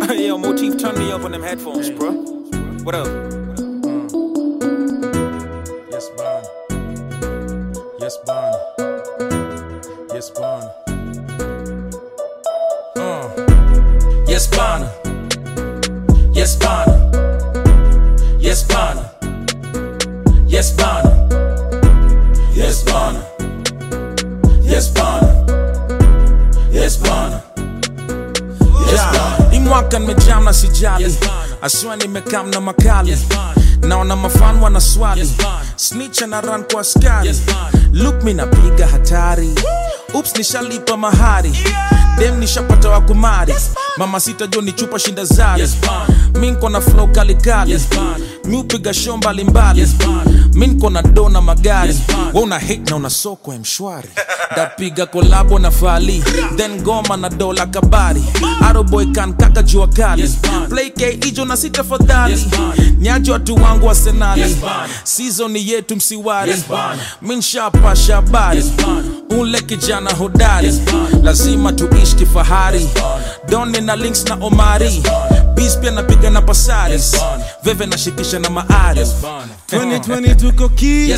Yo, Motif, turn me up on them headphones, bro. What up? Yes, Bond. Yes, Bond. Yes, Bond. Yes, Bond. Yes, Bond. Yes, Bond. Yes, Bond. Yes, Bond. Yes, Bond. Yes, Bond. Imwaka nimejam na sijali, aswa nimekam na makali, naona mafan wana swali, snitch na run kwa askari, look mi napiga hatari, oops nishalipa mahari, dem nishapata wa kumari, mama sita jo ni chupa shinda zari, mi nko na flow kali kali, mi upiga show mbali mbali, mi nko na do na magari, wa una hate na una soko mshwari, dapiga kolabo na fali, then goma na dola kabari, Aro boy kan kaka jua kali, play K ijo na sita fadhali, nyajo watu wangu wa senali, season yetu msiwari, min shapa shabari, ule kijana hodari, lazima tuishi kifahari, Doni na links na Omari, Beast pia napiga na pasaris, Veve na shikisha na maari, 2020 tuko key,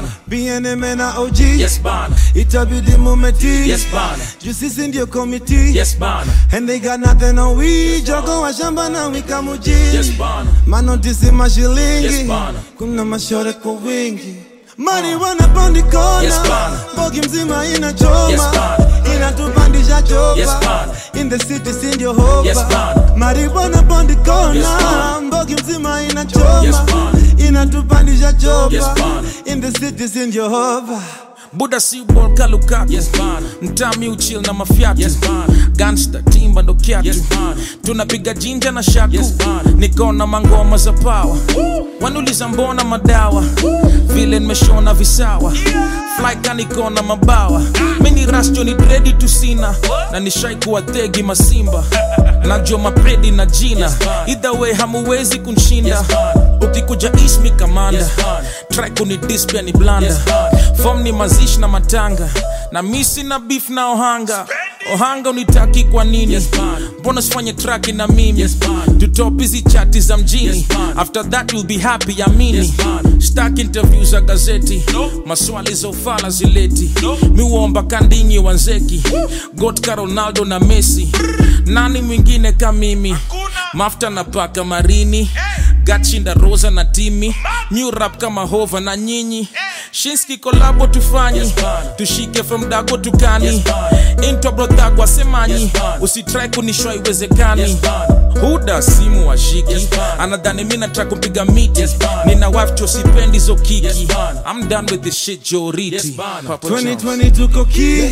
BNM na OG, itabidi mumeti, Jusisi ndio committee, and they got nothing on we, jogo wa shamba na wika mujini, manotisi mashilingi, kuna mashore kwa wingi, marijuana pondi kona, bogi mzima inachoma, inatupandisha chopa, in the city sindio hopa, marijuana pondi kona, bogi mzima inachoma, inatupandisha chopa, in the city sindio hopa. Buda si ball kalukatu, mtami uchill na mafiatu, gangster timba ndo kiatu, tunapiga jinja na shaku, nikona mangoma za power, wanuliza mbona madawa, vile nimeshona visawa, fly kanikona mabawa, mini rasto ni ready to sina, na nishai kuwa tegi masimba, najua mapredi na jina, either way hamuwezi kunshinda, ukikuja ismi kamanda, try kunidis pia ni blanda, form ni mazishi na matanga, na misi na beef na Ohanga unitaki kwa nini, mbona sifanye traki na mimi, tutop hizi chati za mjini, after that you'll be happy amini, stack interviews za gazeti, maswali za ufala zileti, miuomba kandinyi wanzeki, Gotka Ronaldo na Messi, nani mwingine kama mimi, Mafta na paka marini, Gatchinda Rosa na Timi, new rap kama Hova na nyinyi, Shinski kolabo tufanyi, tushike from Dago tukani, into brotagwa semanyi, usitry kunishwa iwezekani, Huda simu wa shiki, anadhani mina try kumpiga miti, nina wife cho sipendi zo kiki, I'm done with this shit Joriti. 2020 tuko key,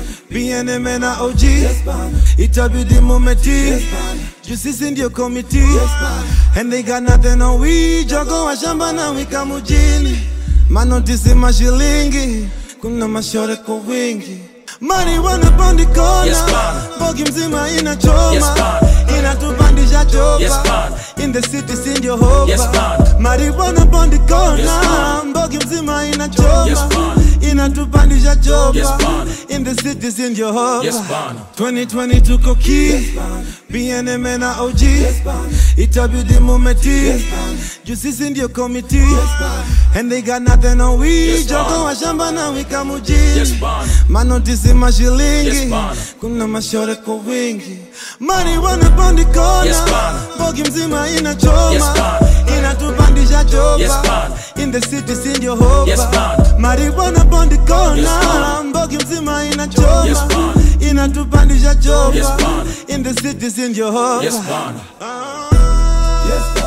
BNM na OG, itabidi mumeti, Jusisi ndio committee, and they got nothing on we, jogo wa shamba na wika mujini, manotisi mashilingi, kuna mashore kwa wingi, marijuana pondi kona, bogi mzima inachoma, inatupandisha chopa, in the city sindio hopa, marijuana pondi kona, bogi mzima inachoma, inatupandisha chopa, in the city sindio hopa. 2020 tuko key, BNM na OG, itabidi mumeti, Jusisi ndio committee, and they got nothing on we, jogo wa shamba na wika mujini, manotisi mashilingi, kuna mashore kwa wingi, marijuana pondi kona, bogi mzima inachoma, inatupandisha chopa, in the city sindio hopa, marijuana pondi kona, bogi mzima inachoma, inatupandisha chopa, in the city sindio hopa.